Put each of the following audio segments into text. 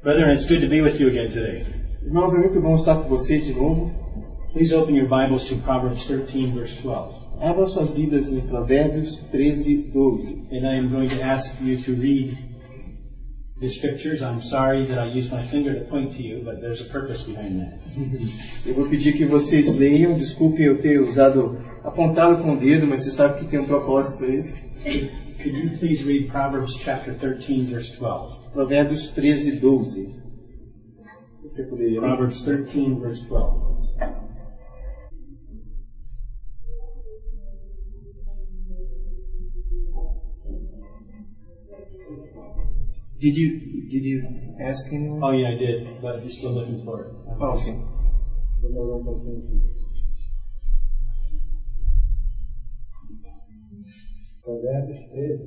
Brethren, it's good to be with you again today. Irmãos, é muito bom estar com vocês de novo. Please open your Bibles to Proverbs 13, verse 12. Abram suas Bíblias em Provérbios 13, 12. And I am going to ask you to read the scriptures. I'm sorry that I used my finger to point to you, but there's a purpose behind that. Eu vou pedir que vocês leiam. Desculpe eu ter apontado com o dedo, mas você sabe que tem um propósito para isso. Could you please read Proverbs chapter 13, verse 12? Provérbios 13, 12. Você poderia ler? Proverbs 13, verse 12. Did you ask anyone? Oh yeah, I did, but you're still looking for it. Oh, sim. Provérbios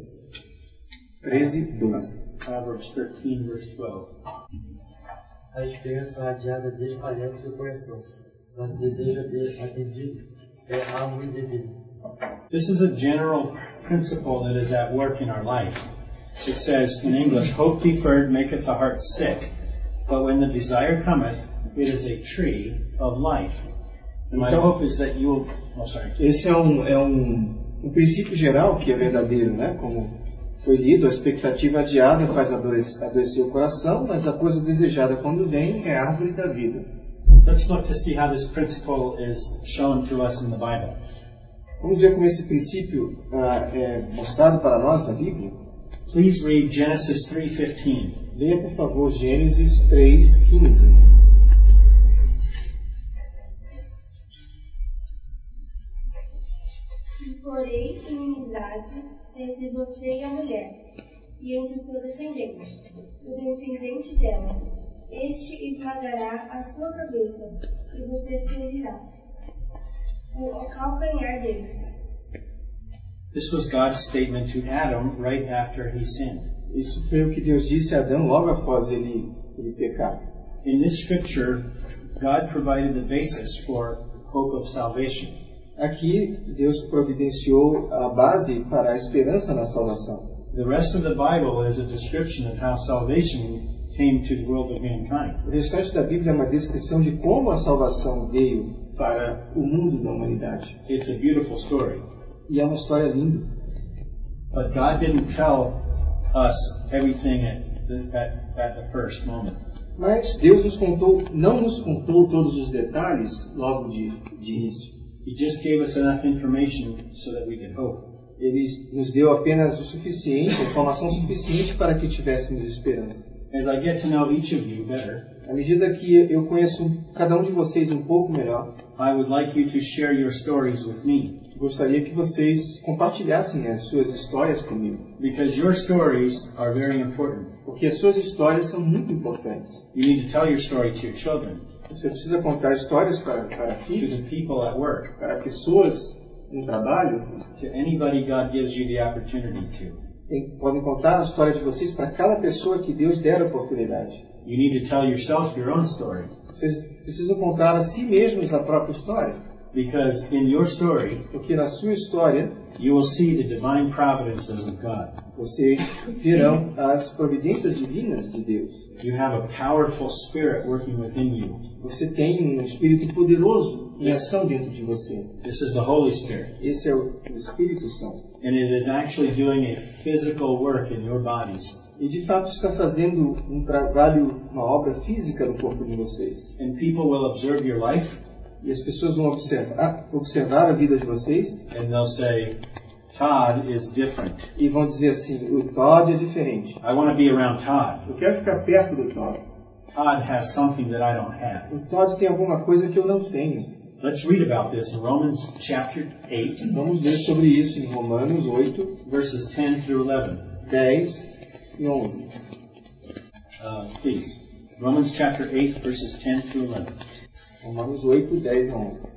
13, 12. Proverbs 13, verse 12. A esperança adiada desfalece seu coração, mas o desejo atendido é árvore de vida. This is a general principle that is at work in our life. It says in English, hope deferred maketh the heart sick, but when the desire cometh, it is a tree of life. And my hope is that you will... Oh, sorry. Esse é um princípio geral que é verdadeiro, né? Como foi lido, a expectativa adiada faz adoecer o coração, mas a coisa desejada quando vem é a árvore da vida. Let's look to see how this principle is shown to us in the Bible. Vamos ver como esse princípio é mostrado para nós na Bíblia. Please read Genesis 3:15. Leia, por favor, Gênesis 3:15. E porém inimizade entre você e a mulher, e entre o seu descendente, o descendente dela. Este esmagará a sua cabeça, e você ferirá o calcanhar dele. This was God's statement to Adam right after he sinned. Isso foi o que Deus disse a Adão logo após ele pecar. In this scripture, God provided the basis for hope of salvation. Aqui, Deus providenciou a base para a esperança na salvação. The rest of the Bible is a description of how salvation came to the world of mankind. O restante da Bíblia é uma descrição de como a salvação veio para o mundo da humanidade. It's a beautiful story. E é uma história linda. But God didn't tell us everything at the first moment. Mas Deus não nos contou todos os detalhes logo de início. He just gave us enough information so that we could hope. Ele nos deu apenas o suficiente, a informação suficiente para que tivéssemos esperança. As I get to know each of you better, à medida que eu conheço cada um de vocês um pouco melhor, I would like you to share your stories with me. Gostaria que vocês compartilhassem as suas histórias comigo. Because your stories are very important. Porque as suas histórias são muito importantes. You need to tell your story to your children. Você precisa contar histórias para filhos, to the people at work, para pessoas no trabalho, to anybody God gives you the opportunity to. Podem contar a história de vocês para cada pessoa que Deus der a oportunidade. You need to tell yourself your own story. Vocês precisam contar a si mesmos a própria história. Because in your story, porque na sua história, you will see the divine providences of God. Vocês verão as providências divinas de Deus. You have a powerful spirit working within you. Você tem um espírito poderoso em ação dentro de você. This is the Holy Spirit. Esse é o Espírito Santo. And it is actually doing a physical work in your bodies. E de fato está fazendo um trabalho, uma obra física no corpo de vocês. And people will observe your life. E as pessoas vão observar a vida de vocês. And they'll say, Todd is different. E vão dizer assim, o Todd é diferente. I want to be around Todd. Eu quero ficar perto do Todd. Todd has something that I don't have. O Todd tem alguma coisa que eu não tenho. Let's read about this in Romans chapter 8. Vamos ler sobre isso em Romanos 8, verses 10 through 11. 10 e 11. Please. Romans chapter 8, verses 10 through 11. Romanos 8, 10 a 11.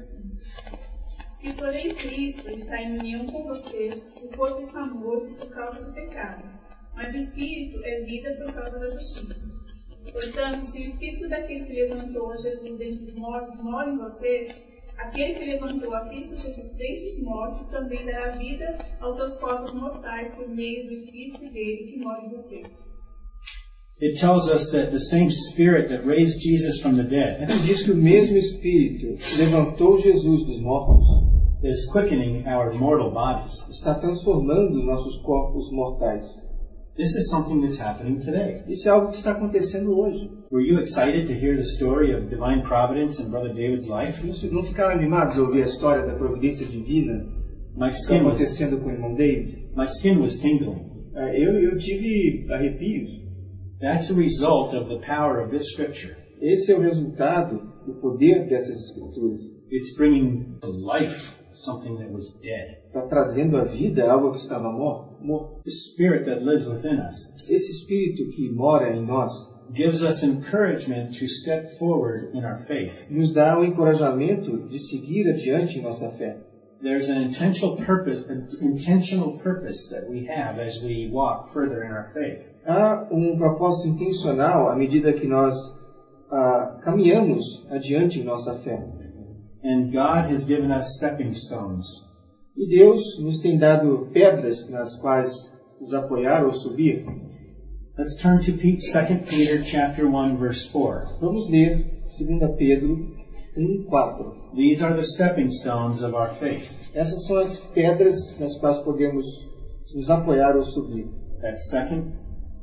Se porém Cristo está em união com vocês, o corpo está morto por causa do pecado, mas o Espírito é vida por causa da justiça. Portanto, se o Espírito daquele que levantou a Jesus dentre os mortos mora em vocês, aquele que levantou a Cristo Jesus dentre os mortos também dará vida aos seus corpos mortais por meio do Espírito dele que mora em vocês. It tells us that the same Spirit that raised Jesus from the dead Aqui diz que o mesmo Espírito que levantou Jesus dos mortos is quickening our mortal bodies. está transformando os nossos corpos mortais. This is something that's happening today. Isso é algo que está acontecendo hoje. Were you excited to hear the story of divine providence in Brother David's life? Não ficaram animados a ouvir a história da providência divina My que está skin was, acontecendo com o irmão David? my skin was tingling. Eu tive arrepios. That's a result of the power of this scripture. Esse é o resultado do poder dessas escrituras. It's bringing to life something that was dead. Está trazendo à vida algo que estava morto. The Spirit that lives within us Esse Espírito que mora em nós gives us encouragement to step forward in our faith. nos dá o encorajamento de seguir adiante em nossa fé. There's an intentional purpose that we have as we walk further in our faith. Há um propósito intencional à medida que nós caminhamos adiante em nossa fé. And God has given us stepping stones. E Deus nos tem dado pedras nas quais nos apoiar ou subir. Let's turn to 2 Peter chapter 1 verse 4. Vamos ler 2 Pedro 1:4. These are the stepping stones of our faith. Essas são as pedras nas quais podemos nos apoiar ou subir. That's 2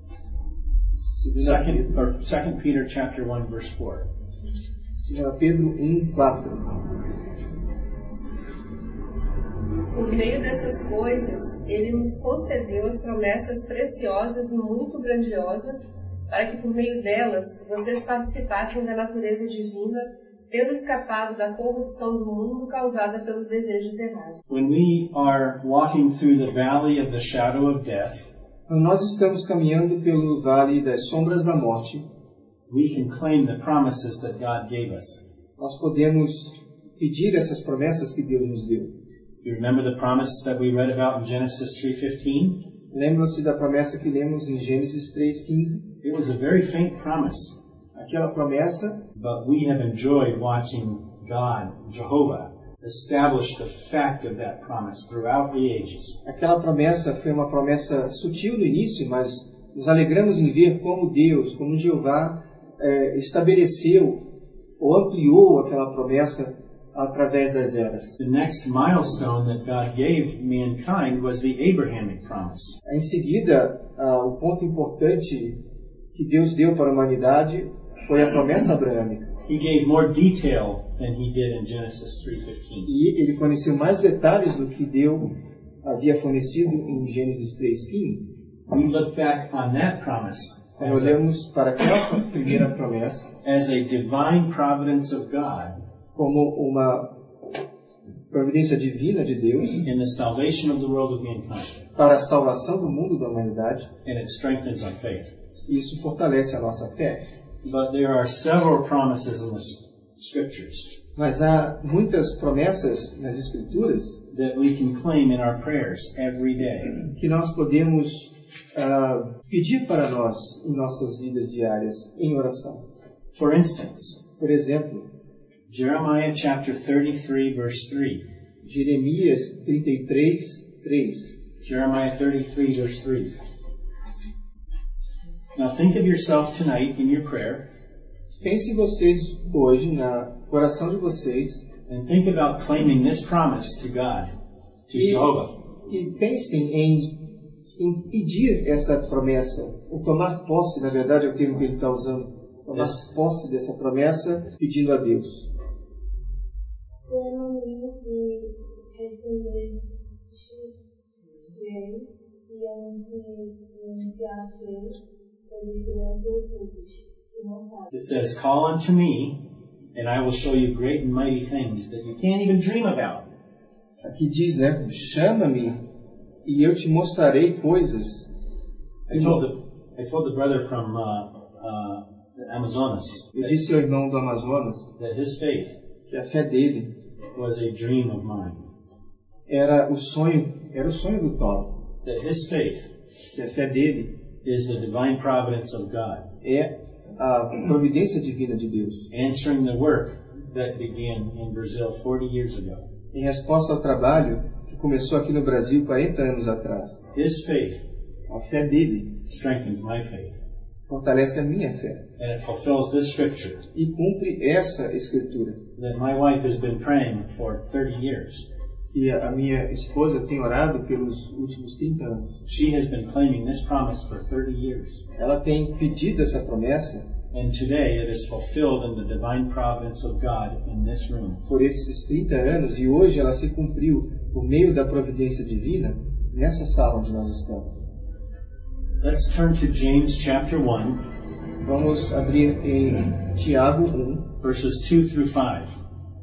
2 Peter chapter 1 verse 4. Pedro 1:4. Por meio dessas coisas, Ele nos concedeu as promessas preciosas e muito grandiosas, para que por meio delas vocês participassem da natureza divina, tendo escapado da corrupção do mundo causada pelos desejos errados. When we are walking through the valley of the shadow of death, Quando nós estamos caminhando pelo vale das sombras da morte, we can claim the promises that God gave us. nós podemos pedir essas promessas que Deus nos deu. You remember the promise that we read about in Genesis 3:15? Lembram-se da promessa que lemos em Gênesis 3:15? It was a very faint promise, Aquela promessa, but we have enjoyed watching God, Jehovah, establish the fact of that promise throughout the ages. aquela promessa foi uma promessa sutil no início, mas nos alegramos em ver como Deus, como Jeová, estabeleceu ou ampliou aquela promessa através das eras. The next milestone that God gave mankind was the Abrahamic promise. Em seguida, o ponto importante que Deus deu para a humanidade foi a promessa abraâmica. He gave more detail than he did in Genesis 3:15. E ele forneceu mais detalhes do que Deus havia fornecido em Gênesis 3:15. We look back on that promise Quando olhamos para aquela primeira promessa as a divine providence of God como uma providência divina de Deus in the salvation of the world of mankind, para a salvação do mundo da humanidade, and it strengthens our faith. e isso fortalece a nossa fé. But there are several promises in the scriptures Mas há muitas promessas nas Escrituras that we can claim in our prayers every day. que nós podemos pedir para nós em nossas vidas diárias em oração. For instance, Por exemplo, Jeremiah chapter 33 verse 3. Jeremias 33:3. Jeremiah 33 verse 3. Now think of yourself tonight in your prayer, Pensem vocês hoje na oração de vocês and think about claiming this promise to God, to Jehovah. e pensem em pedir essa promessa, ou tomar posse, na verdade é o termo que ele está usando, tomar posse dessa promessa pedindo a Deus. It says, call unto me, and I will show you great and mighty things that you can't even dream about. Aqui diz, né? Chama-me e eu te mostrarei coisas. I told the brother from the Amazonas Eu disse ao irmão do Amazonas that his faith que a fé dele was a dream of mine. era o sonho do Todd. That his faith Que a fé dele is the divine providence of God, é a providência divina de Deus. answering the work that began in Brazil 40 years ago. Em resposta ao trabalho que começou aqui no Brasil 40 anos atrás. His faith A fé dele strengthens my faith. fortalece a minha fé. And it fulfills this scripture E cumpre essa escritura. that my wife has been praying for 30 years. E a minha esposa tem orado pelos últimos 30 anos. She has been claiming this promise for 30 years. Ela tem pedido essa promessa And today it is fulfilled in the divine providence of God in this room. por esses 30 anos e hoje ela se cumpriu por meio da providência divina nessa sala onde nós estamos. Let's turn to James chapter 1, Vamos abrir em Tiago 1, verses 2 through 5.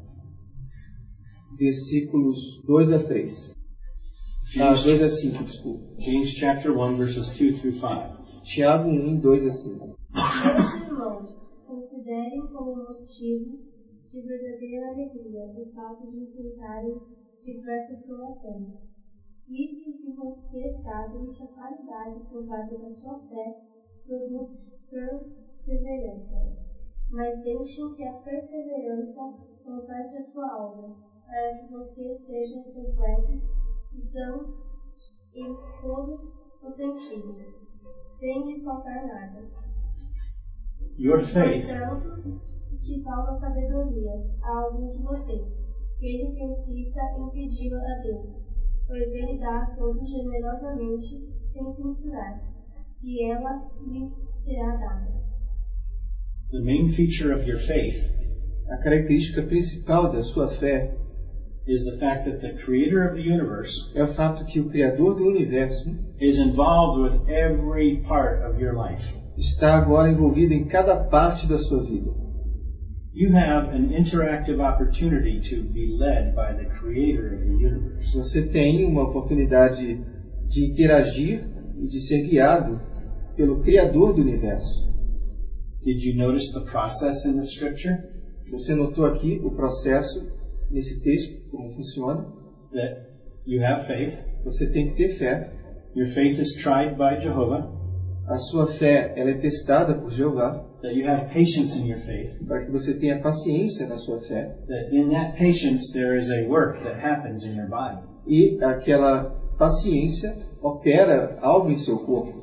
versículos 2 a 3. James, 2 a 5, desculpa. James chapter 1, verses 2 through 5. Tiago 1, 2 a 5. Meus irmãos, considerem como motivo de verdadeira alegria o fato de enfrentarem diversas provações. Visto que vocês sabem que a qualidade provada da sua fé produz perseverança. Mas deixem que a perseverança complete a sua obra, para que vocês sejam completos e são em todos os sentidos, sem lhes faltar nada. Your faith Portanto, se falta sabedoria a algum de vocês, que ele persista em pedi-la a Deus, pois ele dá a todos generosamente, sem censurar, e ela lhes será dada. the main feature of your faith A característica principal da sua fé is the fact that the creator of the universe é o fato que o Criador do Universo is involved with every part of your life. está agora envolvido em cada parte da sua vida. You have an interactive opportunity to be led by the creator of the universe. Você tem uma oportunidade de interagir e de ser guiado pelo Criador do Universo. Did you notice the process in the scripture? Você notou aqui o processo nesse texto, como funciona? That you have faith. Você tem que ter fé. Your faith is tried by Jehovah. A sua fé ela é testada por Jeová, That you have patience in your faith. para que você tenha paciência na sua fé. That in that patience there is a work that happens in your body. E aquela paciência opera algo em seu corpo.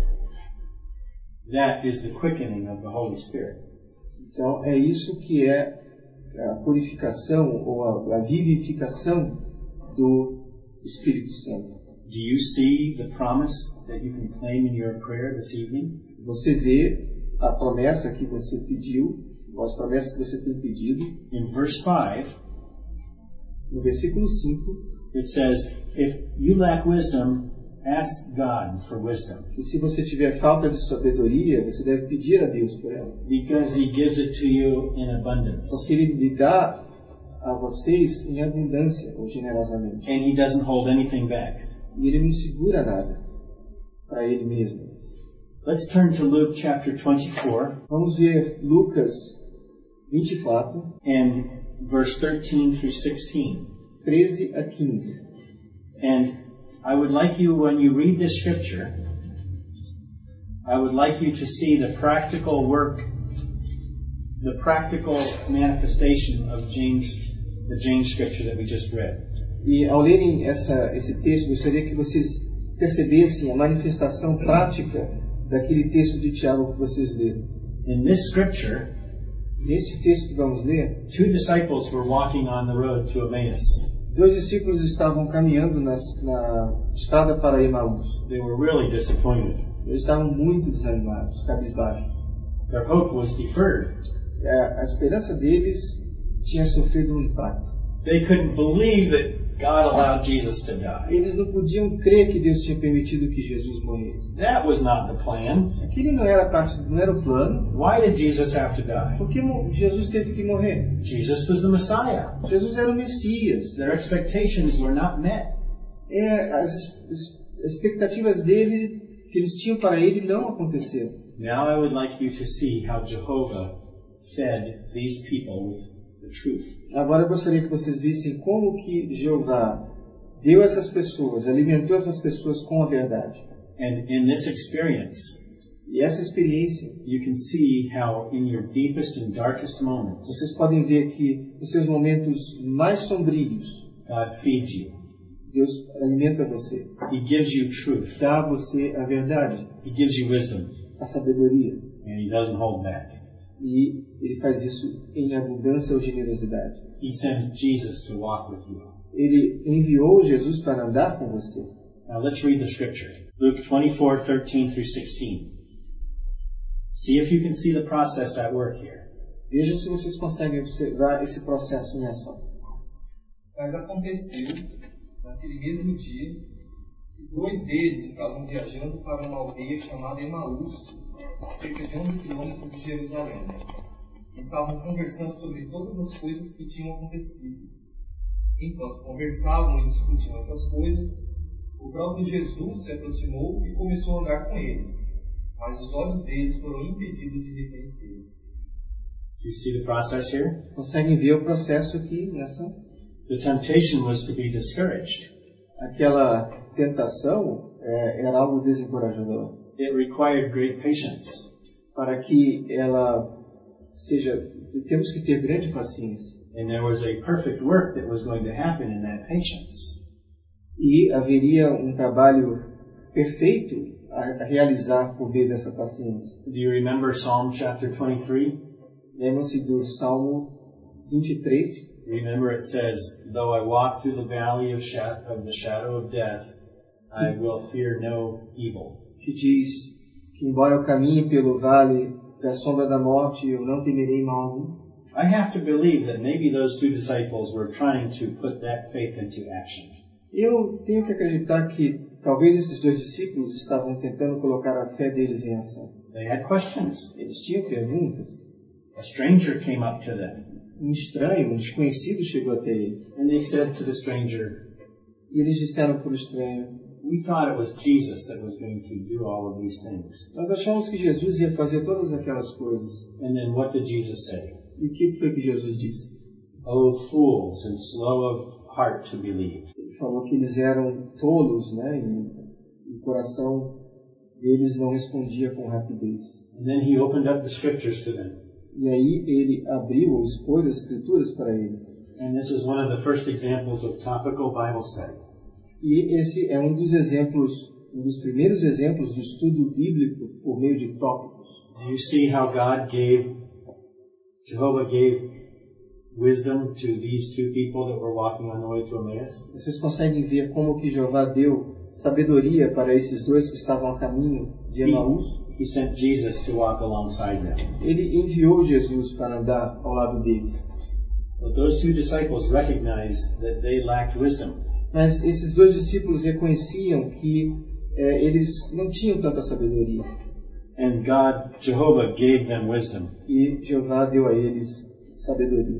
That is the quickening of the Holy Spirit. Então é isso que é a purificação ou a vivificação do Espírito Santo. Do you see the promise that you can claim in your prayer this evening? Você vê a promessa que você pediu, as promessas que você tem pedido. In verse 5, No versículo 5, it says, if you lack wisdom, ask God for wisdom, que se você tiver falta de sabedoria, você deve pedir a Deus por ela. because He gives it to you in abundance. Porque Ele lhe dá a vocês em abundância ou generosamente. And He doesn't hold anything back. E Ele não segura nada para Ele mesmo. Let's turn to Luke chapter 24 Vamos ver Lucas 24, and verse 13 through 16. 13 a 15. And I would like you, when you read this scripture, I would like you to see the practical work, the practical manifestation of the James scripture that we just read. E ao lerem esse texto, gostaria que vocês percebessem a manifestação prática daquele texto de Tiago que vocês leram. In this scripture, Nesse texto que vamos ler, 2 disciples were walking on the road to Emmaus. 2 discípulos estavam caminhando na estrada para Emaús. They were really disappointed. Eles estavam muito desanimados, cabisbaixos. Their hope was deferred. A esperança deles tinha sofrido um impacto. They couldn't believe that God allowed Jesus to die. Eles não podiam crer que Deus tinha permitido que Jesus morresse. That was not the plan. Aquele não era o plano. Why did Jesus have to die? Por que Jesus teve que morrer? Jesus was the Messiah. Jesus era o Messias. Their expectations were not met. As expectativas dele, que eles tinham para ele, não aconteceram. Now I would like you to see how Jehovah fed these people with the truth. Agora eu gostaria que vocês vissem como que Jeová deu essas pessoas, alimentou essas pessoas com a verdade. And in this experience, E essa experiência, you can see how in your deepest and darkest moments, vocês podem ver que nos seus momentos mais sombrios, God feeds you. Deus alimenta você, He gives you truth. dá a você a verdade, He gives you wisdom. a sabedoria. And he doesn't hold back. E ele faz isso em abundância ou generosidade. He sends Jesus to walk with you. Ele enviou Jesus para andar com você. Now let's read the scripture. Luke 24:13 through 16. See if you can see the process at work here. Veja se vocês conseguem observar esse processo em ação. Mas aconteceu, naquele mesmo dia, que 2 deles estavam viajando para uma aldeia chamada Emaús, a cerca de 11 quilômetros de Jerusalém. E estavam conversando sobre todas as coisas que tinham acontecido. Enquanto conversavam e discutiam essas coisas, o próprio Jesus se aproximou e começou a andar com eles, mas os olhos deles foram impedidos de reconhecê-lo. Do you see the process here? Conseguem ver o processo aqui em ação? The temptation was to be discouraged. Aquela tentação era algo desencorajador. It required great patience. Para que ela seja, temos que ter grande paciência. And there was a perfect work that was going to happen in that patience. E haveria um trabalho perfeito a realizar por meio dessa paciência. Do you remember Psalm chapter 23? Lembram-se do Salmo 23? Remember it says, though I walk through the valley of the shadow of death, I will fear no evil. Que diz que embora eu caminhe pelo vale da sombra da morte, eu não temerei mal algum. I have to believe that maybe those 2 disciples were trying to put that faith into action. Eu tenho que acreditar que talvez esses 2 discípulos estavam tentando colocar a fé deles em ação. They had questions. Eles tinham perguntas. A stranger came up to them. Um estranho, um desconhecido chegou até eles. And they said to the stranger, E eles disseram para o estranho: we thought it was Jesus that was going to do all of these things. Nós achamos que Jesus ia fazer todas aquelas coisas. And then what did Jesus say? E o que foi que Jesus disse? Oh, fools and slow of heart to believe. Ele falou que eles eram tolos, né? E o coração deles não respondia com rapidez. And then he opened up the scriptures to them. E aí ele abriu ou expôs as escrituras para eles. And this is one of the first examples of topical Bible study. E esse é um dos primeiros exemplos do estudo bíblico por meio de tópicos. Do you see how Jehovah gave wisdom to these 2 people that were walking on the way to Emmaus? Vocês conseguem ver como que Jeová deu sabedoria para esses 2 que estavam a caminho de Emaús? He sent Jesus to walk alongside them. Ele enviou Jesus para andar ao lado deles. But those 2 disciples recognized that they lacked wisdom. Mas esses 2 discípulos reconheciam que eles não tinham tanta sabedoria. And Jehovah gave them wisdom. E Jeová deu a eles sabedoria.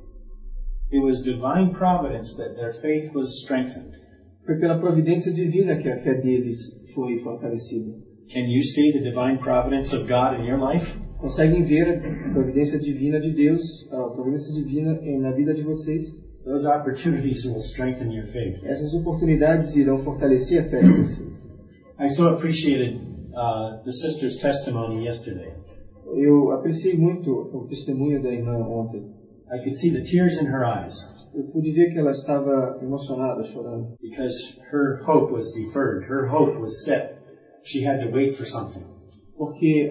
It was divine providence that their faith was strengthened. Foi pela providência divina que a fé deles foi fortalecida. Can you see the divine providence of God in your life? Conseguem ver a providência divina de Deus, a providência divina na vida de vocês? Those opportunities will strengthen your faith. Essas oportunidades irão fortalecer a fé de vocês. I so appreciated the sister's testimony yesterday. Eu apreciei muito o testemunho da irmã ontem. I could see the tears in her eyes. Eu pude ver que ela estava emocionada, chorando. Because her hope was deferred. Her hope was set. She had to wait for something. Porque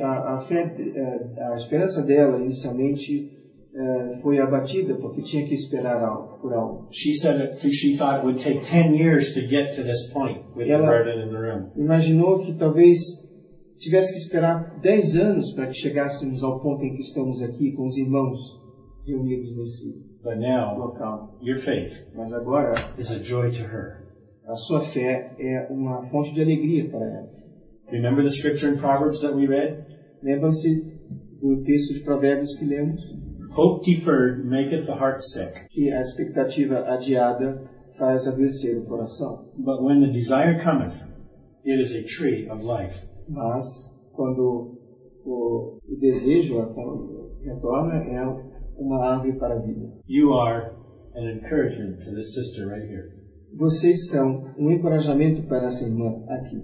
a esperança dela inicialmente foi abatida porque tinha que esperar por algo. She said she thought it would take 10 years to get to this point with the burden in the room. Imaginou que talvez tivesse que esperar 10 anos para que chegássemos ao ponto em que estamos aqui com os irmãos reunidos nesse local. Your faith Mas agora is a joy to her. A sua fé é uma fonte de alegria para ela. Remember the scripture in Proverbs that we read? Lembram-se do texto de Provérbios que lemos? Hope deferred maketh the heart sick. Que a expectativa adiada faz adoecer o coração. But when the desire cometh, it is a tree of life. Mas quando o desejo retorna, é uma árvore para a vida. You are an encouragement to this sister right here. Vocês são um encorajamento para essa irmã aqui.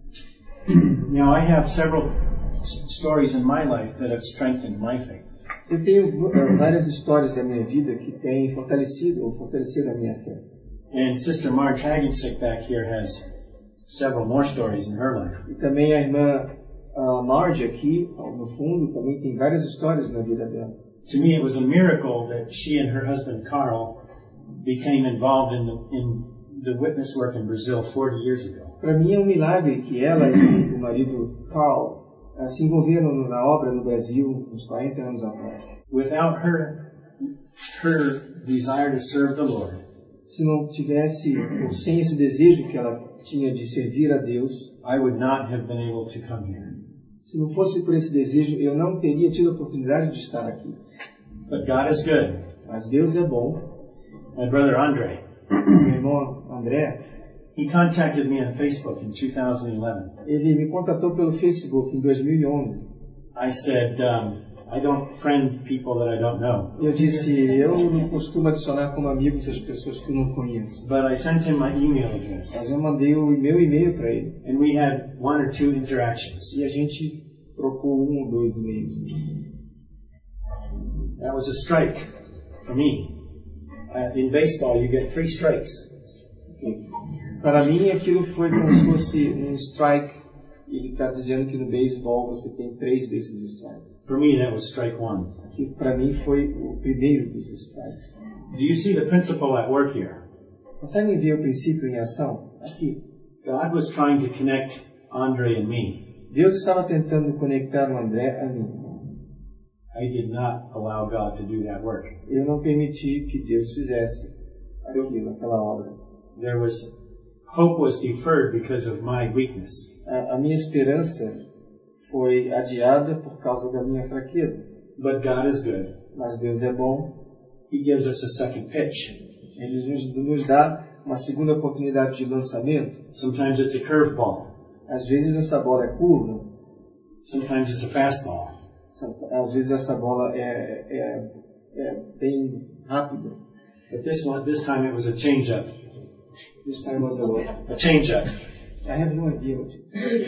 Now I have several stories in my life that have strengthened my faith. Eu tenho várias histórias da minha vida que têm fortalecido a minha fé. And Sister Marge Hagensick back here has several more stories in her life. E também a irmã A Marge aqui, no fundo, também tem várias histórias na vida dela. To me, it was a miracle that she and her husband Carl became involved in the witness work in Brazil 40 years ago. Para mim é um milagre que ela e o marido Carl se envolveram na obra no Brasil uns 40 anos atrás. Without her desire to serve the Lord, Se não tivesse, ou sem esse desejo que ela tinha de servir a Deus, I would not have been able to come here. se não fosse por esse desejo, eu não teria tido a oportunidade de estar aqui. But God is good. Mas Deus é bom. My brother Andre, Meu irmão André, he contacted me on Facebook in 2011. ele me contatou pelo Facebook em 2011. I said, I don't friend people that I don't know. Eu disse, eu não costumo adicionar como amigos as pessoas que eu não conheço. But I sent him my email address. Mas eu mandei o meu e-mail para ele. And we had 1 or 2 interactions. E a gente trocou 1 ou 2 e-mails. That was a strike for me. In baseball, you get 3 strikes. Para mim, aquilo foi como se fosse um strike. Ele está dizendo que no beisebol você tem 3 desses strikes. For me, that was strike 1. Que para mim foi o primeiro dos strikes. Do you see the principle at work here? Conseguem ver o princípio em ação? Aqui. God was trying to connect Andre and me. Deus estava tentando conectar o André a mim. I did not allow God to do that work. Eu não permiti que Deus fizesse aquilo, aquela obra. Hope was deferred because of my weakness. A minha esperança foi adiada por causa da minha fraqueza. But God is good. Mas Deus é bom. He gives us a second pitch. Ele nos dá uma segunda oportunidade de lançamento. Sometimes it's a curveball. Às vezes essa bola é curva. Sometimes it's a fastball. Às vezes essa bola é bem rápida. But this time it was a changeup. This time was a what? A changeup. I have no idea what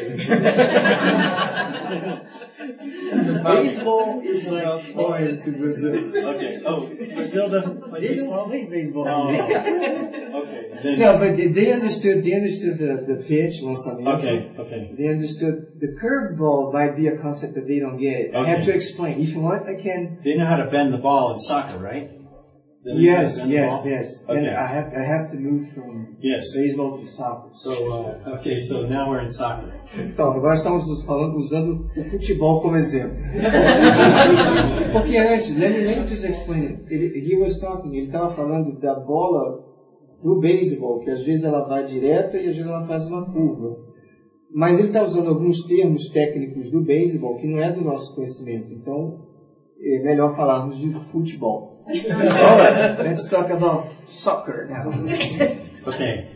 Baseball is like foreign to Brazil. Okay. Oh, Brazil doesn't play baseball? They play baseball. Oh. Okay. No, but they understood the pitch, lançamento. Okay. They understood the curveball might be a concept that they don't get. I have to explain. If you want, I can. They know how to bend the ball in soccer, right? Yes. Okay. And I have to move from baseball to soccer. So now we're in soccer. Então, agora estamos usando o futebol como exemplo. Porque antes, let me just explain it. Ele estava falando da bola do beisebol, que às vezes ela vai direta e às vezes ela faz uma curva. Mas ele está usando alguns termos técnicos do beisebol que não é do nosso conhecimento. Então, é melhor falarmos de futebol. Alright, let's talk about soccer now. Okay.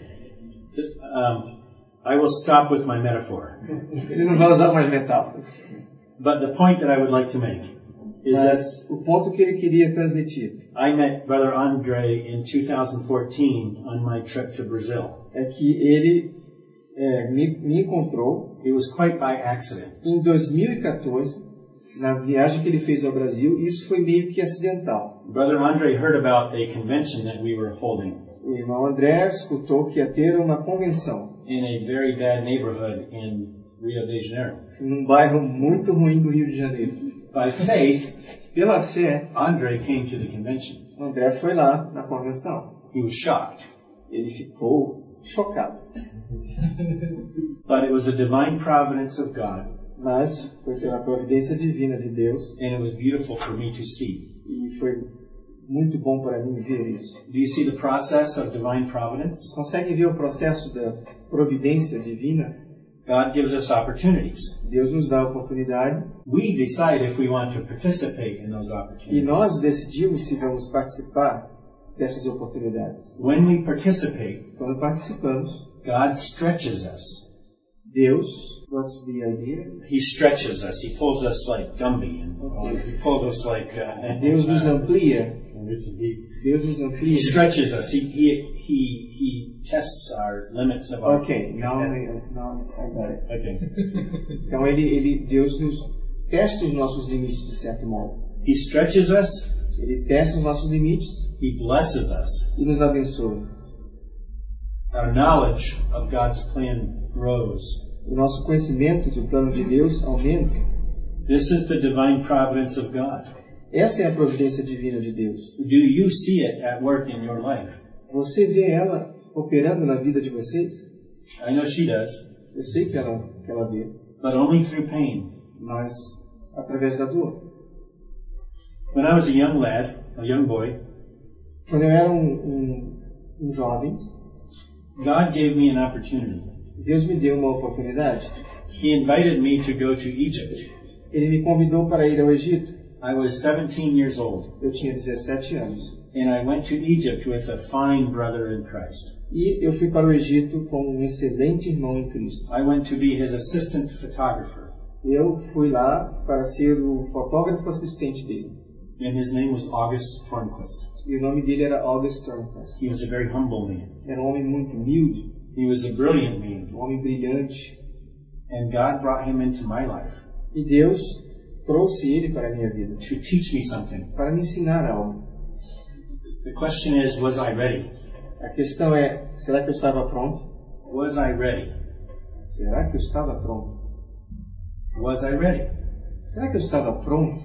I will stop with my metaphor. Ele não vai usar mais metáforas. But the point that I would like to make is that o ponto que ele queria transmitir I met Brother Andre in 2014 on my trip to Brazil. É que ele me encontrou. It was quite by accident. Em 2014. Na viagem que ele fez ao Brasil, isso foi meio que acidental. Brother Andre heard about a convention that we were holding. O irmão André escutou que ia ter uma convenção in a very bad neighborhood in Rio de Janeiro. Num bairro muito ruim do Rio de Janeiro. By faith, pela fé, Andre came to the convention. André foi lá na convenção. He was shocked. Ele ficou chocado. But it was a divine providence of God. Mas foi pela providência divina de Deus. And it was beautiful for me to see. E foi muito bom para mim ver isso. Do you see the process of divine providence? Consegue ver o processo da providência divina? God gives us opportunities. Deus nos dá oportunidades. We decide if we want to participate in those opportunities. E nós decidimos se vamos participar dessas oportunidades. When we participate, quando participamos, God stretches us. Deus, what's the idea? He stretches us. He pulls us like Gumby. He pulls us like. Deus nos amplia. Deus nos amplia. He stretches us. He tests our limits of our. Okay, now I got it. Okay. Então Deus nos testa os nossos limites de certo modo. He stretches us. Ele testa os nossos limites. He blesses us. E nos abençoa. Our knowledge of God's plan grows o nosso conhecimento do plano de Deus aumenta. This is the divine providence of God. Essa é a providência divina de Deus. Do you see it at work in your life? Você vê ela operando na vida de vocês? I know she does, Eu sei que ela vê, but only through pain. mas através da dor. When I was a young lad, a young boy, Quando eu era um jovem, God gave me an opportunity. Deus me deu uma oportunidade. He invited me to go to Egypt. Ele me convidou para ir ao Egito. I was 17 years old, Eu tinha 17 anos. and I went to Egypt with a fine brother in Christ. E eu fui para o Egito com um excelente irmão em Cristo. I went to be his assistant photographer, Eu fui lá para ser o fotógrafo assistente dele. and his name was August Tornquist. E o nome dele era August Turnquist. He was a very humble man. Era um homem muito humilde, He was a brilliant man, um homem brilhante. and God brought him into my life E Deus trouxe ele para a minha vida, to teach me something. para me ensinar algo. The question is, was I ready? A questão é, será que eu estava pronto? Was I ready? Será que eu estava pronto? Was I ready? Será que eu estava pronto?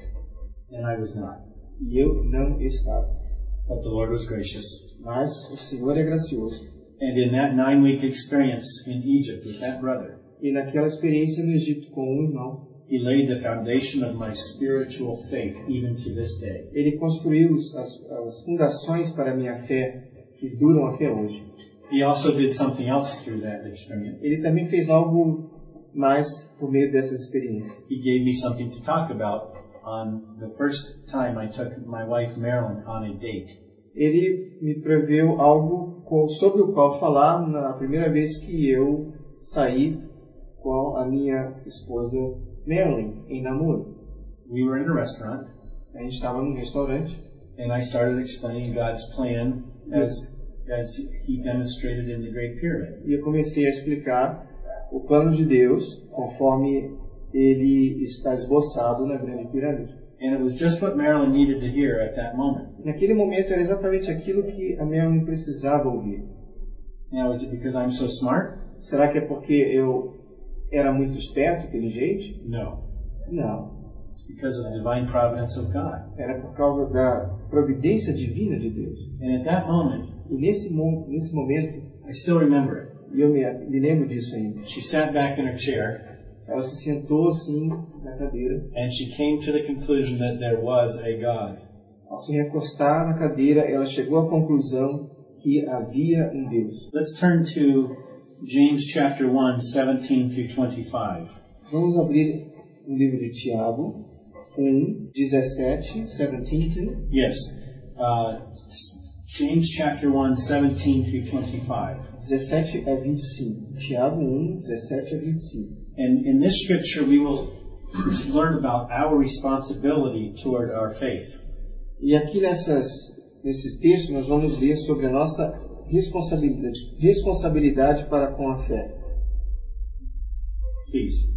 And I was not. E eu não estava. But the Lord was gracious. Mas o Senhor é gracioso. And in that 9-week experience in Egypt with that brother, E naquela experiência no Egito com um irmão, he laid the foundation of my spiritual faith even to this day. ele construiu as fundações para a minha fé que duram até hoje. He also did something else through that experience. Ele também fez algo mais por meio dessas experiências. He gave me something to talk about on the first time I took my wife Marilyn on a date. Ele me preveu algo sobre o qual falar na primeira vez que eu saí com a minha esposa Marilyn em namoro. We were in a restaurant, A gente estava num restaurante and I started explaining God's plan as He demonstrated in the Great Pyramid. e eu comecei a explicar o plano de Deus conforme ele está esboçado na Grande Pirâmide. And it was just what Marilyn needed to hear at that moment. Naquele momento era exatamente aquilo que a Marilyn precisava ouvir. Now, is it because I'm so smart? Será que é porque eu era muito esperto, inteligente? No. Não. It's because of the divine providence of God. Era por causa da providência divina de Deus. And at that moment, E nesse momento, I still remember it. e eu me lembro disso ainda, She sat back in her chair, ela se sentou assim na cadeira. and she came to the conclusion that there was a God. Ao se recostar na cadeira, ela chegou à conclusão que havia um Deus. Let's turn to James chapter 1, 17 through 25. Vamos abrir o livro de Tiago 1, 17, 17 to... Yes. James chapter 1, 17 through 25. 17 a 25. Tiago 1, 17 a 25. And in this scripture, we will learn about our responsibility toward our faith. E aqui nesses textos nós vamos ler sobre a nossa responsabilidade para com a fé. Please.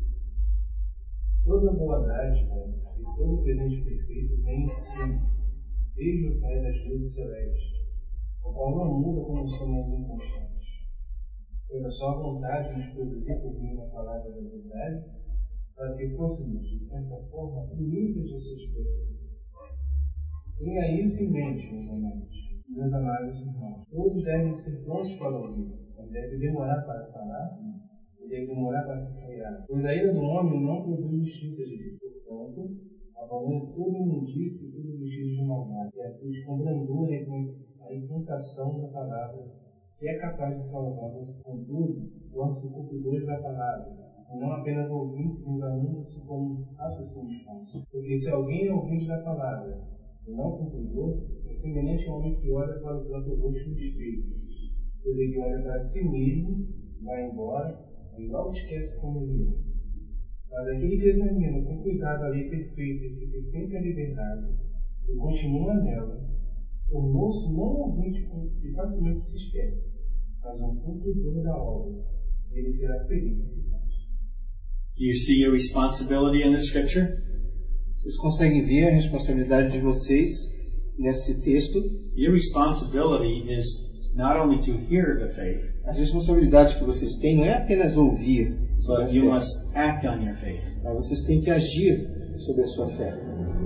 Toda boa dádiva e todo presente perfeito vem de cima, desde o Pai das luzes celestes, o qual não muda como somos inconstantes. Foi a sua vontade nos produzir por meio da palavra da verdade, para que fôssemos, de certa forma, primícias de suas coisas. Tenha isso em mente, meus amados irmãos. Todos devem ser prontos para ouvir, mas deve demorar para falar, e deve demorar para ficar. Pois a ira do homem não produz justiça de Deus. Portanto, abandone toda imundícia e todo vestígio de maldade, e assim com brandura a implantação da palavra, que é capaz de salvar-vos. Contudo, torne-se cumpridores da palavra, e não apenas ouvintes, enganando-se como raciocínios falsos. Porque se alguém é ouvinte da palavra, e não cumpridor, é semelhante a um homem que olha para o próprio rosto no espelho. Pois ele olha para si mesmo, vai embora, e logo esquece como ele é. Mas aquele que examina com cuidado a lei perfeita que pertence à liberdade, e continua nela, tornou-se não um ouvinte que facilmente se esquece, mas um cumpridor da obra. Ele será feliz. Do you see your responsibility in the scripture? Vocês conseguem ver a responsabilidade de vocês nesse texto? Your responsibility is not only to hear the faith, A responsabilidade que vocês têm não é apenas ouvir, sobre a but you fé, must act on your faith. mas vocês têm que agir sobre a sua fé.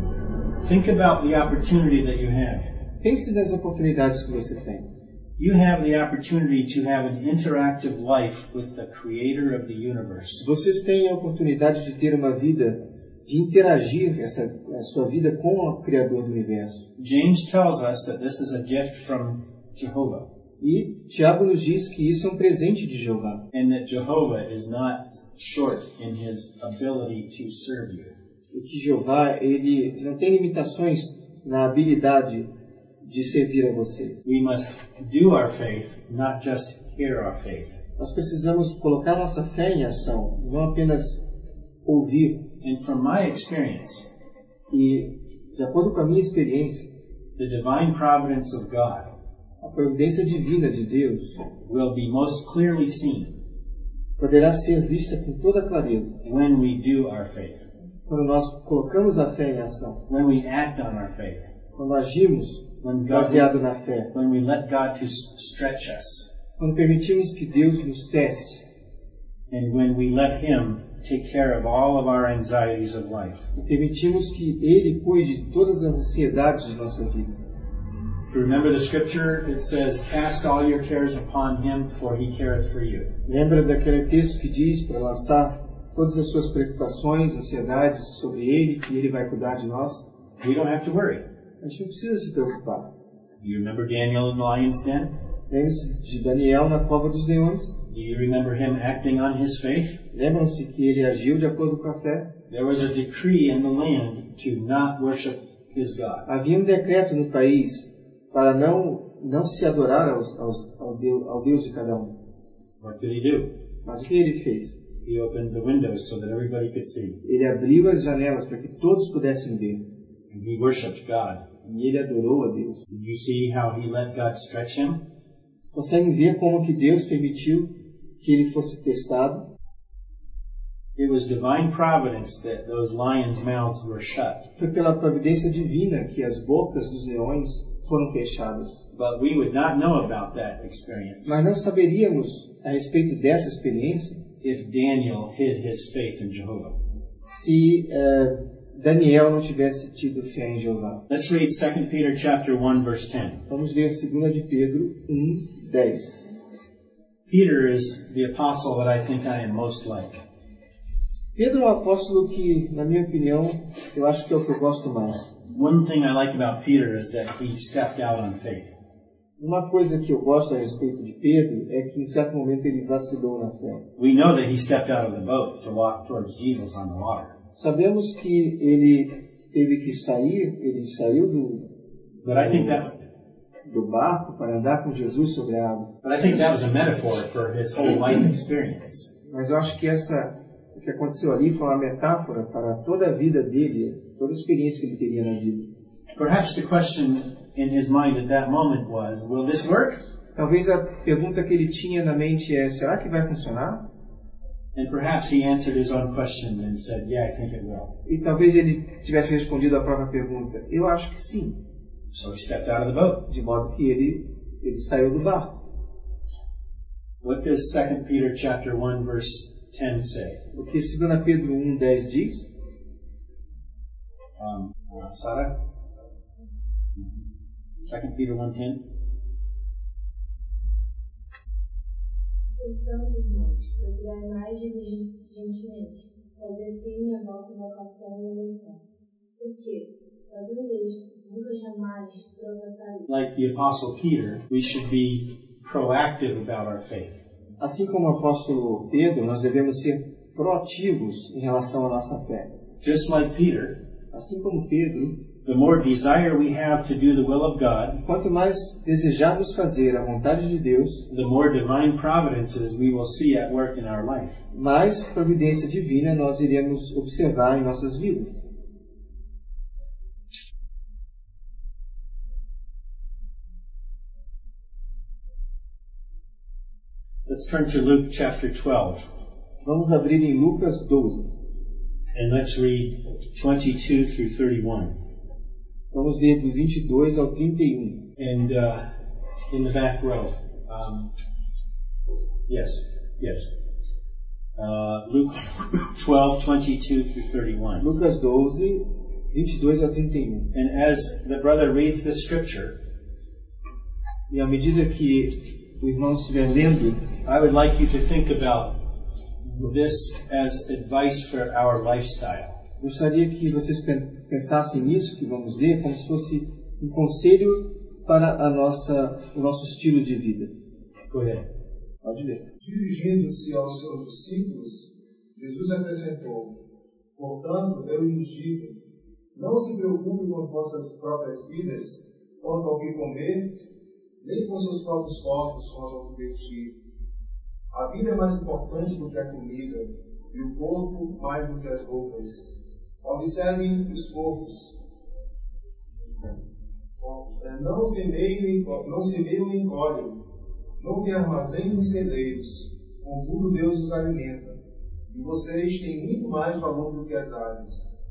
Think about the opportunity that you have. Pense nas oportunidades que você tem. You have the opportunity to have an interactive life with the creator of the universe. Vocês têm a oportunidade de ter uma vida, de interagir a sua vida com o Criador do Universo. James tells us that this is a gift from Jehovah, E Tiago nos diz que isso é um presente de Jeová. and that Jehovah is not short in his ability to serve you. E que Jeová, ele não tem limitações na habilidade de servir a vocês. We must do our faith, not just hear our faith. Nós precisamos colocar nossa fé em ação, não apenas ouvir. And from my experience, E, de acordo com a minha experiência, the divine providence of God a providência divina de Deus will be most clearly seen poderá ser vista com toda clareza when we do our faith, quando nós colocamos a fé em ação, when we act on our faith, quando agimos when baseado na fé, when we let God to stretch us, quando permitimos que Deus nos teste and when we let Him take care of all of our anxieties of life. e permitimos que Ele cuide de todas as ansiedades de nossa vida. Remember the scripture, it says, cast all your cares upon Him, for He careth for you. Lembra daquele texto que diz para lançar todas as suas preocupações, ansiedades sobre Ele, que Ele vai cuidar de nós? We don't have to worry. A gente não precisa se preocupar. You remember Daniel in the lion's den? Lembre-se de Daniel na cova dos leões. Do you remember him acting on his faith? Lembram-se que ele agiu de acordo com a fé? There was a decree in the land to not worship his God. Havia um decreto no país para não se adorar ao Deus de cada um. What did he do? Mas o que ele fez? He opened the windows so that everybody could see. Ele abriu as janelas para que todos pudessem ver. And he worshiped God. E ele adorou a Deus. Did you see how he let God stretch him? Conseguem ver como que Deus permitiu que ele fosse testado? It was divine providence that those lions' mouths were shut. Foi pela providência divina que as bocas dos leões foram fechadas. But we would not know about that experience Mas não saberíamos a respeito dessa experiência if Daniel hid his faith in Jehovah. se Daniel não tivesse tido fé em Jeová. Let's read 2 Peter chapter 1 verse 10. Vamos ler 2 de Pedro 1:10. Peter is the apostle that I think I am most like. Pedro é um apóstolo que, na minha opinião, eu acho que é o que eu gosto mais. One thing I like about Peter is that he stepped out on faith. Uma coisa que eu gosto a respeito de Pedro é que, em certo momento, ele vacilou na fé. We know that he stepped out of the boat to walk towards Jesus on the water. Sabemos que ele teve que sair, ele saiu But I think do barco para andar com Jesus sobre a água. that was a metaphor for his whole life experience. Mas eu acho que o que aconteceu ali foi uma metáfora para toda a vida dele, toda a experiência que ele teria na vida. Perhaps the question in his mind at that moment was, will this work? Talvez a pergunta que ele tinha na mente é, será que vai funcionar? And perhaps he answered his own question and said, yeah, I think it will. E talvez ele tivesse respondido a própria pergunta, eu acho que sim. So he stepped out of the boat. De modo que ele saiu do barco. What does 2 Peter chapter 1 verse 10 say? O que 2 Pedro 1:10 diz? Sarah? 2 Peter 1:10. Portanto, irmãos, procurai mais diligentemente fazer firme a vossa vocação e eleição. Porque, fazendo isto, nunca jamais tropeçareis. Like the Apostle Peter, we should be proactive about our faith. Assim como o apóstolo Pedro, nós devemos ser proativos em relação à nossa fé. Just like Peter, Assim como Pedro, the more desire we have to do the will of God, quanto mais desejarmos fazer a vontade de Deus, the more divine providences we will see at work in our life. mais providência divina nós iremos observar em nossas vidas. Let's turn to Luke chapter 12, Vamos abrir em Lucas 12. and let's read 22 through 31. Vamos ler do 22 ao 31. And in the back row. Yes. Luke 12:22 through 31. Lucas 12, 22 a 31. And as the brother reads the scripture, E à medida que o irmão estiver lendo, I would like you to think about this as advice for our lifestyle. gostaria que vocês pensassem nisso que vamos ler como se fosse um conselho para o nosso estilo de vida. Go ahead. Pode ler. Dirigindo-se aos seus discípulos, Jesus acrescentou: portanto, eu lhes digo, não se preocupem com as vossas próprias vidas, quanto ao que comer, nem com seus próprios corpos, quanto ao que vestir. A vida é mais importante do que a comida, e o corpo mais do que as roupas. Observem os porcos. Não semeiam nem colhem, não tem armazém nem celeiros, contudo Deus os alimenta, e vocês têm muito mais valor do que as aves.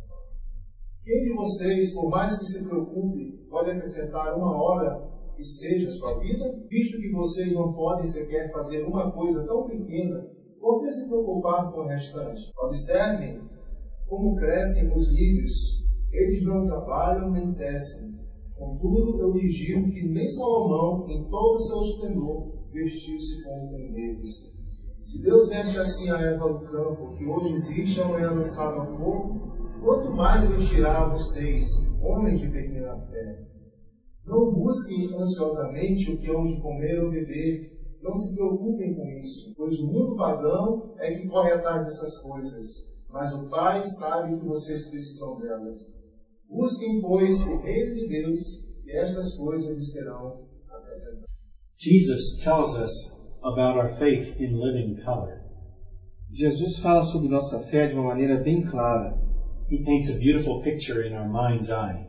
Quem de vocês, por mais que se preocupe, pode acrescentar uma hora que seja a sua vida? Visto que vocês não podem sequer fazer uma coisa tão pequena, por que se preocupar com o restante? Observem como crescem os lírios, eles não trabalham nem tecem. Contudo, eu lhes digo que nem Salomão, em todo o seu esplendor, vestiu-se como um deles. Se Deus veste assim a erva do campo, que hoje existe e amanhã lançada ao fogo, quanto mais vestirá a vocês, homens de pequena fé. Não busquem ansiosamente o que hão de comer ou beber. Não se preocupem com isso, pois o mundo pagão é que corre atrás dessas coisas. Mas o Pai sabe que vocês precisam delas. Busquem, pois, o reino de Deus, e estas coisas lhes serão acrescentadas. Jesus tells us about our faith in living color. Jesus fala sobre nossa fé de uma maneira bem clara. He paints a beautiful picture in our mind's eye.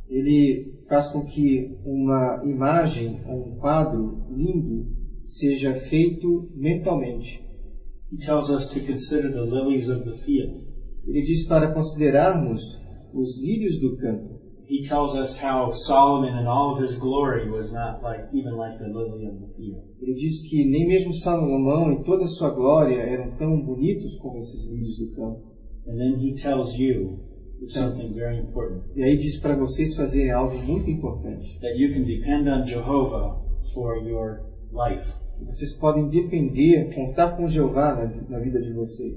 Ele faz com que uma imagem, um quadro lindo, seja feito mentalmente. He tells us to consider the lilies of the field. Ele diz para considerarmos os lírios do campo. He tells us how Solomon in all of his glory was not even like the lily of the field. Ele diz que nem mesmo Salomão em toda a sua glória eram tão bonitos como esses lírios do campo. And then he tells you something very important. E aí diz para vocês fazerem algo muito importante. That you can depend on Jehovah for your life. Vocês podem depender, contar com Jeová na vida de vocês.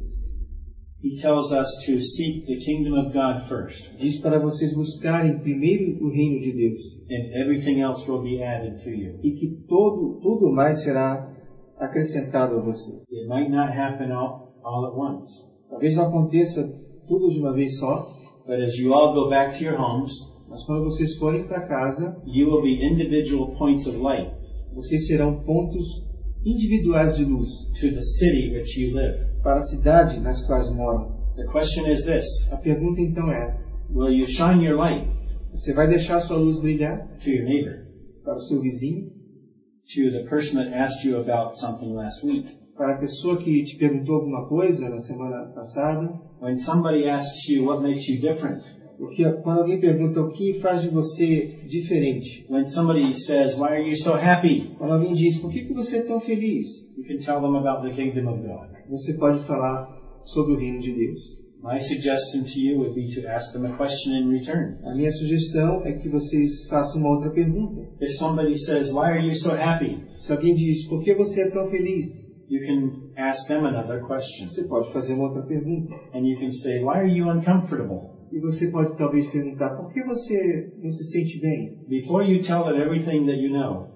He tells us to seek the kingdom of God first. Diz para vocês buscarem primeiro o reino de Deus. And everything else will be added to you. E que tudo mais será acrescentado a você. It might not happen all at once. Talvez não aconteça tudo de uma vez só. But as you all go back to your homes, mas quando vocês forem para casa, you will be individual points of light. Vocês serão pontos individuais de luz to the city which you live. Para a cidade nas quais moram. The question is this. A pergunta então é: will you shine your light? Você vai deixar sua luz brilhar? To your neighbor? Para o seu vizinho? To the person that asked you about something last week? Para a pessoa que te perguntou alguma coisa na semana passada? When somebody asks you what makes you different? Porque quando alguém pergunta o que faz de você diferente. When somebody says, "Why are you so happy?" Quando alguém diz, por que você é tão feliz? You can tell them about the kingdom of God. Você pode falar sobre o reino de Deus. My suggestion to you would be to ask them a question in return. A minha sugestão é que vocês façam uma outra pergunta. If somebody says, "Why are you so happy?" Se alguém diz, por que você é tão feliz? You can ask them another question. Você pode fazer uma outra pergunta. And you can say, "Why are you uncomfortable?" E você pode talvez perguntar, por que você não se sente bem? Before you tell them everything that you know,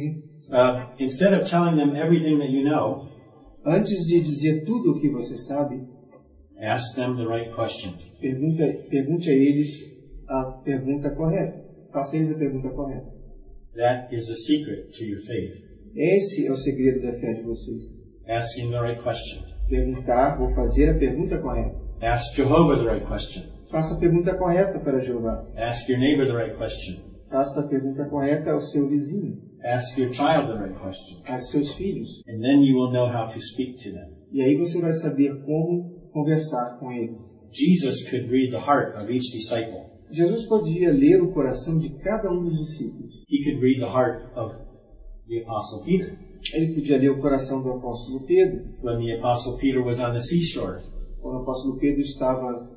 instead of telling them everything that you know, antes de dizer tudo o que você sabe, ask them the right question. Pergunte a eles a pergunta correta. Faça a eles a pergunta correta. That is the secret to your faith. Esse é o segredo da fé de vocês. Asking the right question. Perguntar ou fazer a pergunta correta. Ask Jehovah the right question. Faça a pergunta correta para Jeová. Ask your neighbor the right question. Faça a pergunta correta ao seu vizinho. Ask your child the right question. A seus filhos. And then you will know how to speak to them. E aí você vai saber como conversar com eles. Jesus could read the heart of each disciple. Jesus podia ler o coração de cada um dos discípulos. He could read the heart of the Apostle Peter. Ele podia ler o coração do apóstolo Pedro. When the Apostle Peter was on the seashore, Quando o apóstolo Pedro estava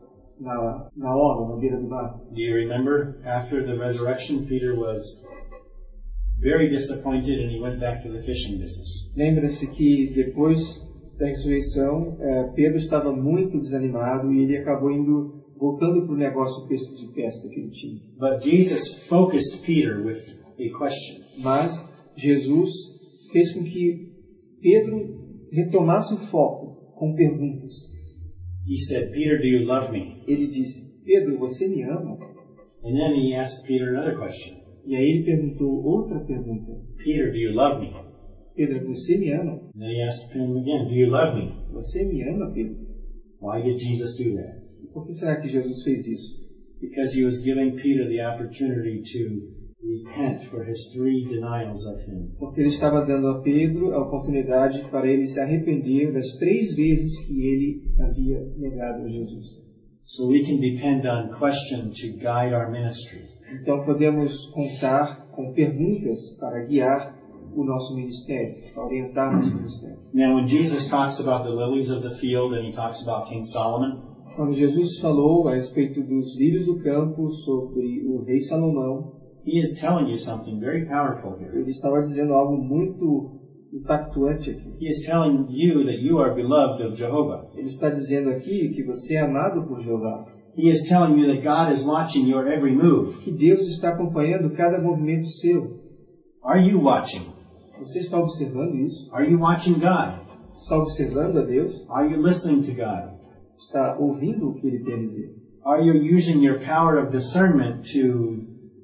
na orla, na beira do mar. do you remember after the resurrection, Peter was very disappointed and he went back to the fishing business. Lembra-se que depois da ressurreição, Pedro estava muito desanimado e ele acabou voltando para o negócio de pesca que ele tinha. But Jesus focused Peter with a question. Mas Jesus fez com que Pedro retomasse o foco com perguntas. He said, Peter, do you love me? Ele disse, Pedro, você me ama? And then he asked Peter another question. E aí ele perguntou outra pergunta. Peter, do you love me? Pedro, você me ama? And then he asked him again, do you love me? Você me ama, Pedro? Why did Jesus do that? Por que será que Jesus fez isso? Because he was giving Peter the opportunity to repent for his 3 denials of him. Porque ele estava dando a Pedro a oportunidade para ele se arrepender das 3 vezes que ele havia negado a Jesus. So we can depend on question to guide our ministry. Então podemos contar com perguntas para guiar o nosso ministério, para orientar nosso ministério. Now when Jesus talks about the lilies of the field and he talks about King Solomon, Quando Jesus falou a respeito dos lírios do campo, sobre o rei Salomão, he is telling you something very powerful here. ele estava dizendo algo muito impactante aqui. He is telling you that you are beloved of Jehovah. Ele está dizendo aqui que você é amado por Jeová. He is telling you that God is watching your every move. Que Deus está acompanhando cada movimento seu. Are you watching? Você está observando isso? Are you watching God? Está observando a Deus? Are you listening to God? Está ouvindo o que Ele tem a dizer? Are you using your power of discernment to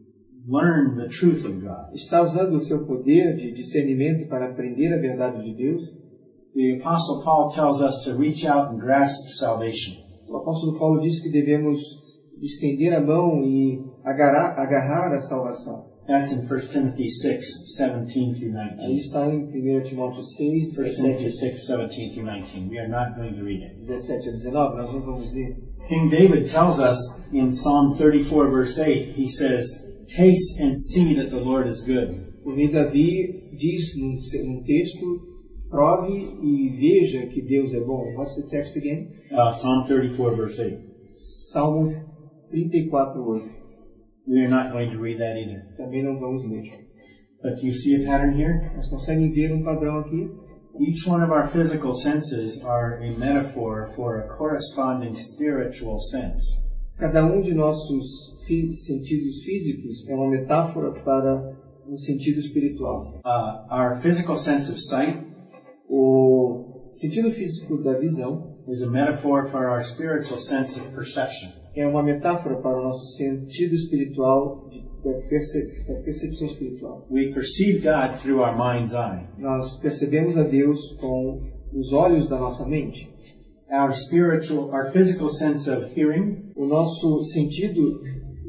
learn the truth of God? Está usando o seu poder de discernimento para aprender a verdade de Deus? The Apostle Paul tells us to reach out and grasp salvation. O apóstolo Paulo diz que devemos estender a mão e agarrar a salvação. That's in 1 Timothy 6:17 through 19. Aí está em 1 Timóteo 6, 1 Timothy 17 6:17 through 19. We are not going to read it. 17 a 19, nós não vamos ler. King David tells us in Psalm 34 verse 8, he says, taste and see that the Lord is good. O rei Davi diz num texto, prove e veja que Deus é bom. What's the text again? Psalm 34 verse 8. Salmo 34, 8. We are not going to read that either. Também não vamos ler. But do you see a pattern here? Mas conseguem ver um padrão aqui? Each one of our physical senses are a metaphor for a corresponding spiritual sense. Cada um de nossos sentidos físicos é uma metáfora para um sentido espiritual. Our physical sense of sight O sentido físico da visão is a metaphor for our spiritual sense of perception. é uma metáfora para o nosso sentido espiritual, da percepção espiritual. We perceive God through our mind's eye. Nós percebemos a Deus com os olhos da nossa mente. Our physical sense of hearing O nosso sentido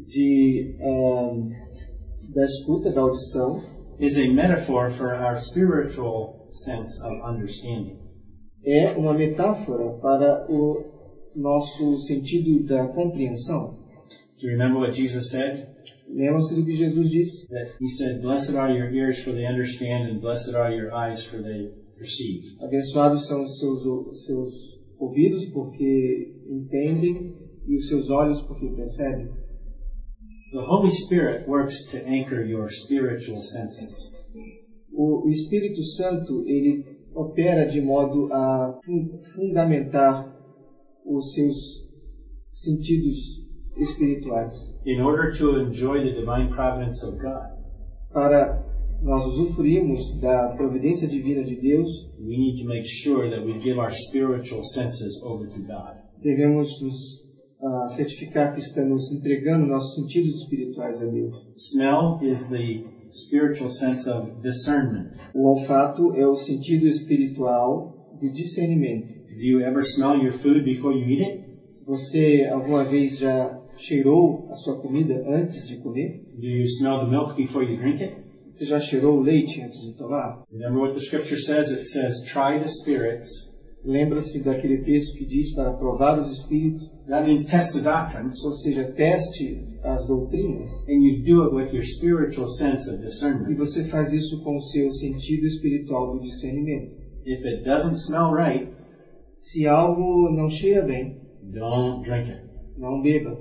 da escuta, da audição, is a metaphor for our spiritual sense of understanding. é uma metáfora para o nosso sentido da compreensão. Do you remember what Jesus said? Lembram-se do que Jesus disse? That he said, blessed are your ears for they understand and blessed are your eyes for they perceive. Abençoados são os seus ouvidos porque entendem e os seus olhos porque percebem. The Holy Spirit works to anchor your spiritual senses. O Espírito Santo, ele opera de modo a fundamentar os seus sentidos espirituais. In order to enjoy the divine providence of God, Para nós usufruirmos da providência divina de Deus, we need to make sure that we give our spiritual senses over to God. devemos nos certificar que estamos entregando nossos sentidos espirituais a Deus. Smell is the spiritual sense of discernment. O olfato é o sentido espiritual do discernimento. Do you ever smell your food before you eat it? Você alguma vez já cheirou a sua comida antes de comer? Do you smell the milk before you drink it? Você já cheirou o leite antes de tomar? Remember what the scripture says? It says, try the spirits Lembra-se daquele texto que diz para provar os espíritos, That means test the doctrines, ou seja, teste as doutrinas, and you do it with your spiritual sense of e discernment. você faz isso com o seu sentido espiritual do discernimento. If it doesn't smell right, Se algo não cheira bem, don't drink it. não beba.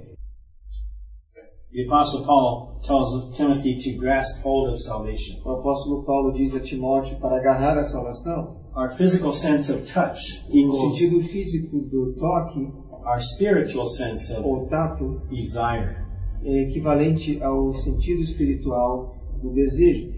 The Apostle Paul tells Timothy to grasp hold of salvation. O apóstolo Paulo diz a Timóteo para agarrar a salvação. Our physical sense of touch O equals sentido físico do toque our spiritual sense of ou tato desire. é equivalente ao sentido espiritual do desejo.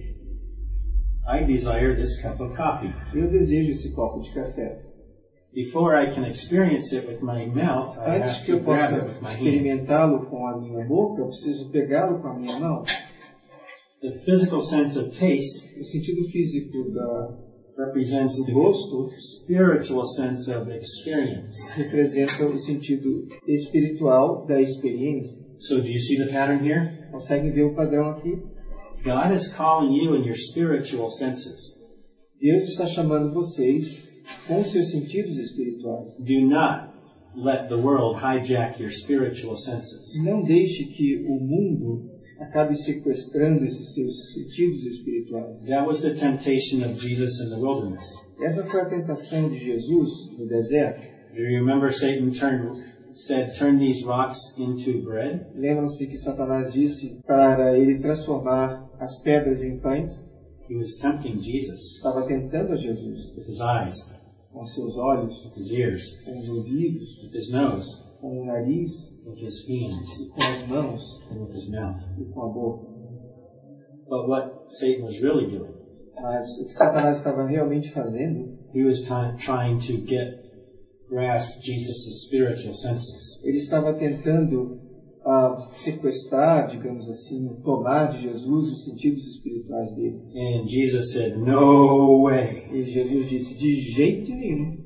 I desire this cup of coffee. Eu desejo esse copo de café. Before I can experience it with my mouth, I Antes have que to eu grab possa it with my hand. experimentá-lo com a minha boca, eu preciso pegá-lo com a minha mão. The physical sense of taste O sentido físico represents do the gosto spiritual sense of experience. representa o sentido espiritual da experiência. So do you see the pattern here? Conseguem ver o padrão aqui? God is calling you in your spiritual senses. Deus está chamando vocês com seus sentidos espirituais. Do not let the world hijack your spiritual senses. Não deixe que o mundo acabe sequestrando esses seus sentidos espirituais. That was the temptation of Jesus in the wilderness. Essa foi a tentação de Jesus no deserto. Do you remember Satan said, turn these rocks into bread? Lembram-se que Satanás disse para ele transformar as pedras em pães? He was tempting Jesus Estava tentando a Jesus with his eyes, com seus olhos, with his ears, com os ouvidos, with his nose, com o nariz, with his hands, e com as mãos and with his mouth. e com a boca. But what Satan was really doing, Mas o que Satanás estava realmente fazendo, he was trying to grasp Jesus' spiritual senses. ele estava tentando sequestrar, digamos assim, tomar de Jesus os sentidos espirituais dele. And Jesus said, no way. E Jesus disse, de jeito nenhum.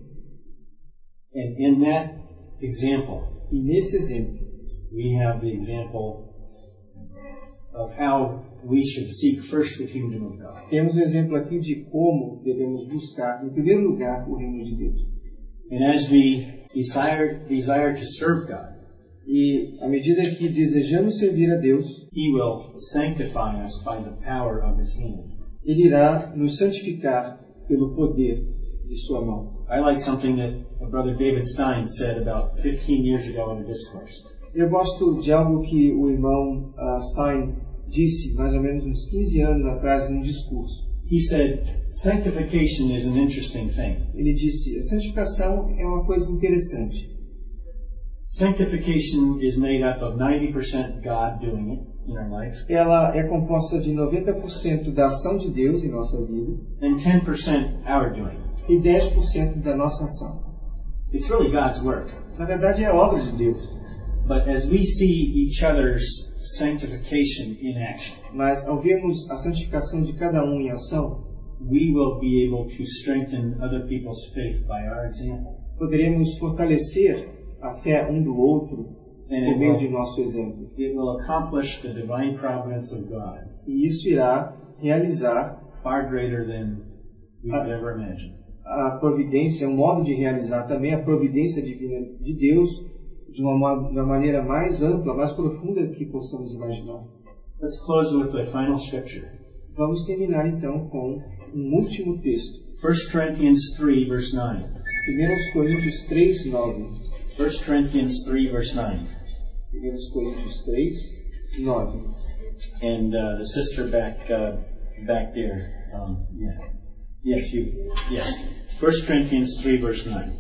And in that example, E nesse exemplo, we have the example of how we should seek first the kingdom of God. temos o exemplo aqui de como devemos buscar, em primeiro lugar, o reino de Deus. And as we desire to serve God, E à medida que desejamos servir a Deus, He will sanctify us by the power of His hand. Ele irá nos santificar pelo poder de sua mão. I like something that Brother David Stein said about 15 years ago in a discourse. Eu gosto de algo que o irmão Stein disse mais ou menos uns 15 anos atrás num discurso. He said, sanctification is an interesting thing. Ele disse, a santificação é uma coisa interessante. Sanctification is made up of 90% God doing it in our life, Ela é composta de 90% da ação de Deus em nossa vida and 10% our doing. e 10% da nossa ação. It's really God's work. Na verdade, é obra de Deus. But as we see each other's sanctification in action, Mas ao vermos a santificação de cada um em ação, we will be able to strengthen other people's faith by our example. poderemos fortalecer a fé um do outro por meio de nosso exemplo. It will accomplish the divine providence of God E isso irá realizar far greater than we could ever imagine. a providência, um modo de realizar também a providência divina de Deus de uma maneira mais ampla, mais profunda do que possamos imaginar. Let's close with the final scripture. Vamos terminar então com um último texto. 1 Corinthians 3, verse 9. 1 Coríntios 3, 9. 1 Corinthians 3, verse 9. 1 Coríntios 3, 9. And the sister back there. Yeah. Yes, you. Yes. 1 Corinthians 3, verse 9.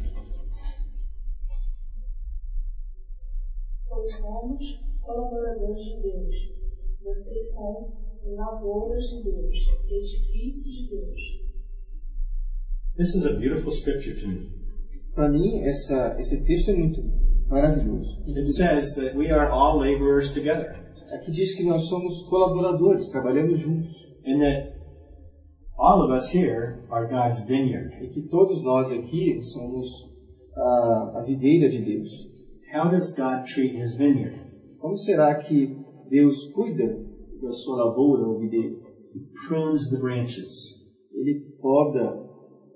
Pois somos colaboradores de Deus. Vocês são lavouras de Deus, edifícios de Deus. This is a beautiful scripture to me. Para mim, esse texto é muito maravilhoso. It says that we are all laborers together. Aqui diz que nós somos colaboradores, trabalhamos juntos. And that all of us here are God's vineyard. E que todos nós aqui somos a videira de Deus. How does God treat His vineyard? Como será que Deus cuida da sua lavoura ou videira? He prunes the branches. Ele poda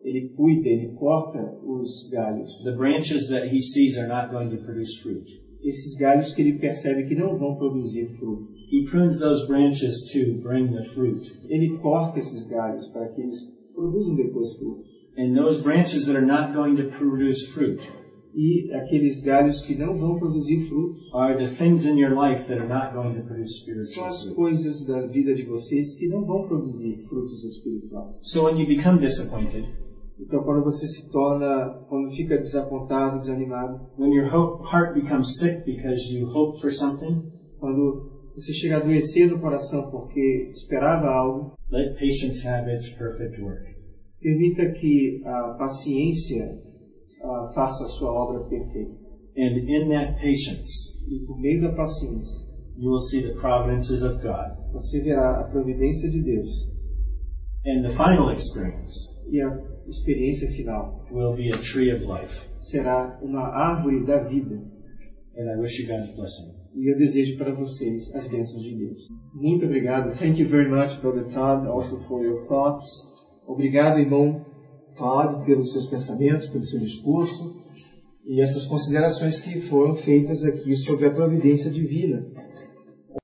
ele cuida, ele corta os galhos. The branches that he sees are not going to produce fruit. Esses galhos que ele percebe que não vão produzir fruto. He prunes those branches to bring the fruit. Ele corta esses galhos para que eles produzam depois frutos. And those branches that are not going to produce fruit E aqueles galhos que não vão produzir frutos are the things in your life that are not going to produce são spiritual as fruit. coisas da vida de vocês que não vão produzir frutos espirituais. So when you become disappointed, Então, quando você se torna, quando fica desapontado, desanimado, when your heart becomes sick because you hoped for something, quando você chega a adoecer no coração porque esperava algo, let patience have its perfect work. permita que a paciência faça a sua obra perfeita. And in that patience, E por meio da paciência, you will see the providences of God. você verá a providência de Deus. And the final experience E a experiência final will be a tree of life. será uma árvore da vida. And I wish you God's blessing. E eu desejo para vocês as bênçãos de Deus. Muito obrigado. Thank you very much, Brother Todd, also for your thoughts. Obrigado, irmão Todd, pelos seus pensamentos, pelo seu discurso e essas considerações que foram feitas aqui sobre a providência divina.